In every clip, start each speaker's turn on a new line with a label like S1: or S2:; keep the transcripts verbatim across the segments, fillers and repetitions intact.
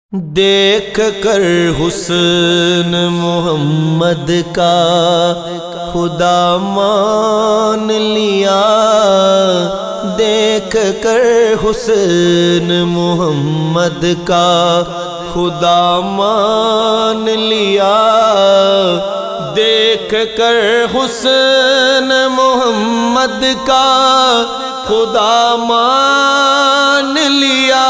S1: دیکھ کر حسن محمد کا خدا مان لیا، دیکھ کر حسن محمد کا خدا مان لیا، دیکھ کر حسن محمد کا خدا مان لیا،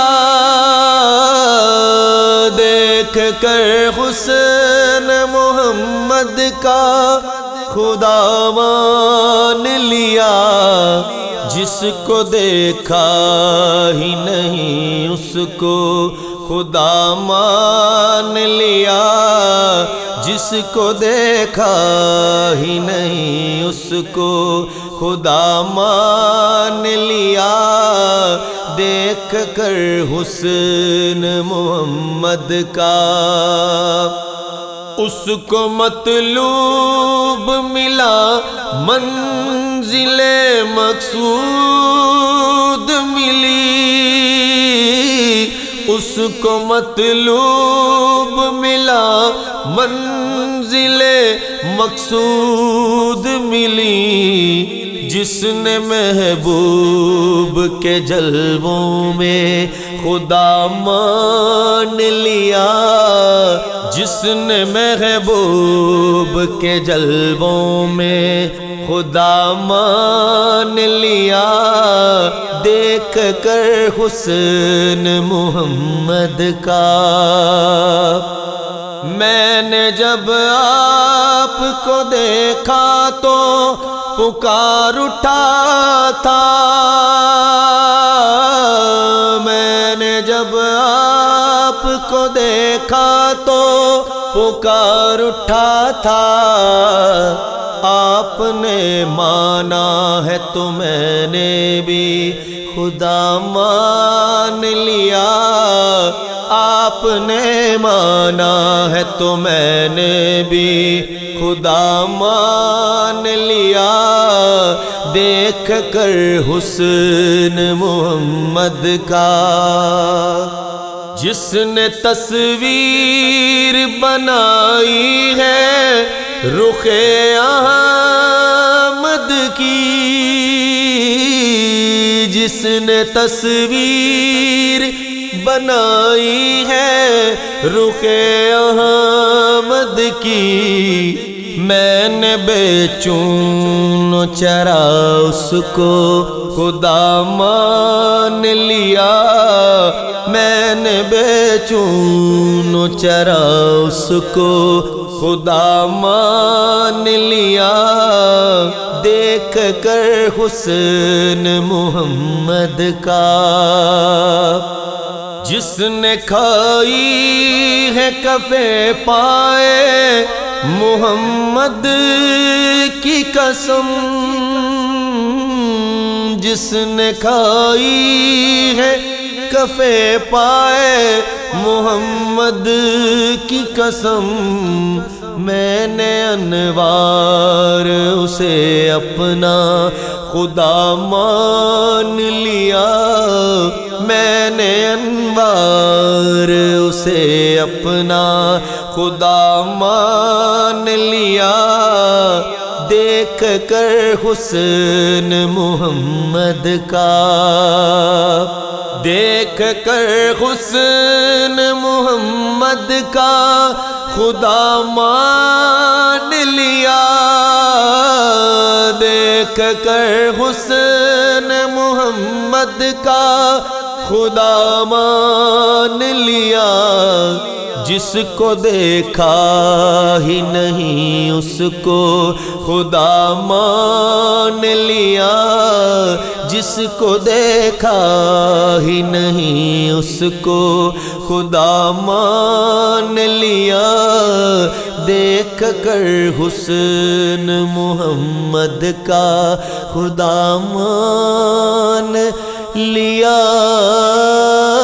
S1: دیکھ کر حسن محمد کا خدا مان لیا، جس کو دیکھا ہی نہیں اس کو خدا مان لیا، جس کو دیکھا ہی نہیں اس کو خدا مان لیا، دیکھ کر حسن محمد کا۔ اس کو مطلوب ملا، منزل مقصود ملی، اس کو مطلوب ملا، منزل مقصود ملی، جس نے محبوب کے جلووں میں خدا مان لیا، جس نے محبوب کے جلووں میں خدا مان لیا، دیکھ کر حسن محمد کا۔ میں نے جب آپ کو دیکھا تو پکار اٹھا تھا، میں نے جب آپ کو دیکھا تو پکار اٹھا تھا، آپ نے مانا ہے تو میں نے بھی خدا مان لیا، آپ نے مانا ہے تو میں نے بھی خدا مان لیا، دیکھ کر حسن محمد کا۔ جس نے تصویر بنائی ہے رخ احمد کی، جس نے تصویر بنائی ہے رخ احمد کی، میں نے بے چون چرا اس کو خدا مان لیا، میں نے بے چون چرا اس کو خدا مان لیا، دیکھ کر حسن محمد کا۔ جس نے کھائی ہے کفِ پائے محمد کی قسم، جس نے کھائی ہے کفِ پائے محمد کی قسم، میں نے انوار اسے اپنا خدا مان لیا، میں نے انوار اسے اپنا خدا مان لیا، دیکھ کر حسن محمد کا۔ دیکھ کر حسن محمد کا خدا مان لیا، دیکھ کر حسن محمد کا خدا مان لیا، جس کو دیکھا ہی نہیں اس کو خدا مان لیا، جس کو دیکھا ہی نہیں اس کو خدا مان لیا، دیکھ کر حسن محمد کا خدا مان لیا۔